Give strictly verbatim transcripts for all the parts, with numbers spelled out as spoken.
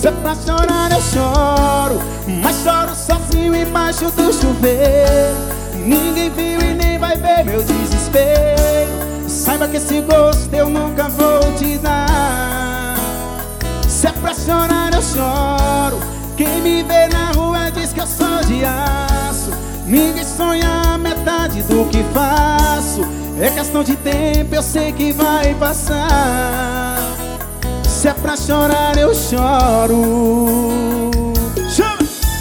Se é pra chorar eu choro, mas choro sozinho embaixo do chuveiro. Ninguém viu e nem vai ver meu desespero. Saiba que esse gosto eu nunca vou te dar. Se é pra chorar eu choro, quem me vê na rua diz que eu sou de aço. Ninguém sonha a metade do que faço. É questão de tempo, eu sei que vai passar. Se é pra chorar eu choro. Chama!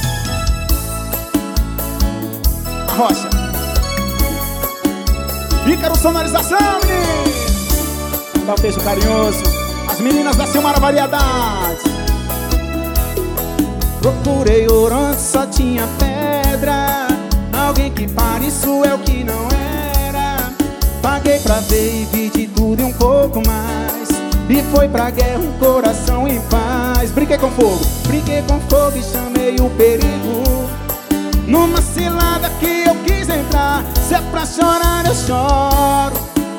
A Rocha Ícaro Sonorização, menino. Dá um beijo carinhoso. As meninas da Silmara Variedades. Procurei ouro onde só tinha pedra. Alguém que pare, isso é o que não era. Paguei pra ver e vi de tudo e um pouco mais. E foi pra guerra um coração em paz. Brinquei com fogo, brinquei com fogo e chamei o perigo. Numa cilada que eu quis entrar. Se é pra chorar eu choro.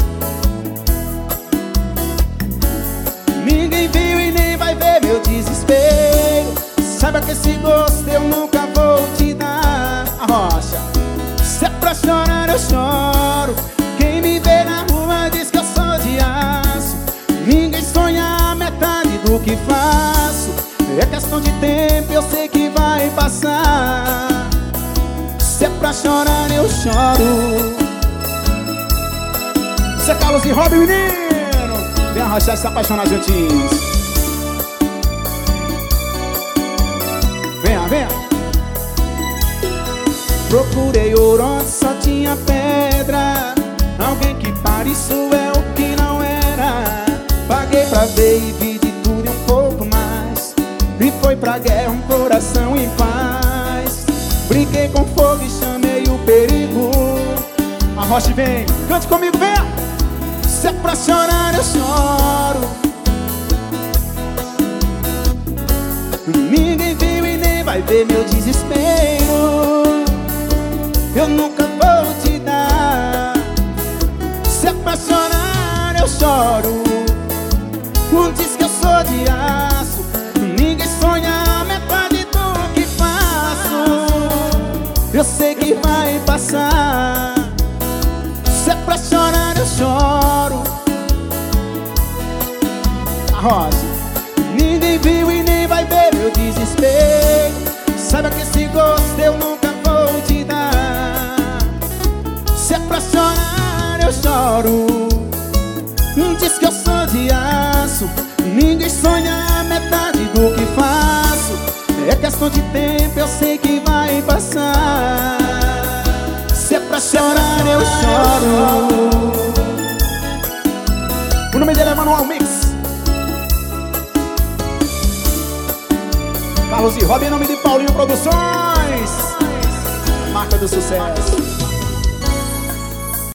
Ninguém viu e nem vai ver meu desespero. Saiba que esse gosto eu nunca vou te dar. A Rocha. Se é pra chorar eu choro. Quem me vê na rua diz que eu sou de aço. Ninguém sonha a metade do que faço. É questão de tempo, eu sei que vai passar. Se é pra chorar eu choro. Isso é Carlos e Robin, menino. Vem arrochar e se apaixonar juntinhos. Venha, venha. Procurei ouro onde só tinha pedra. Alguém que pare, isso é o que não era. Paguei pra ver e vi de tudo e um pouco mais. E foi pra guerra um coração em paz. Brinquei com fogo e chamei o perigo. A Rocha vem, cante comigo, vem. Se é pra chorar eu choro. Ninguém viu e nem vai ver meu desespero. Eu nunca vou te dar. Se é pra chorar eu choro. Um diz que eu sou de aço. Ninguém sonha a metade do que faço. Eu sei que vai passar. Se é pra chorar eu choro. A Rosa. Ninguém viu e nem vai ver meu desespero. Saiba que esse gosto eu nunca vou te dar. Se é pra chorar eu choro. Diz que eu sou de aço. Ninguém sonha a metade do que faço. É questão de tempo, eu sei que vai passar. Se é pra chorar eu choro. O nome dele é Manual Mix. Carlos e Robin, em nome de Paulinho Produções. Marca do sucesso.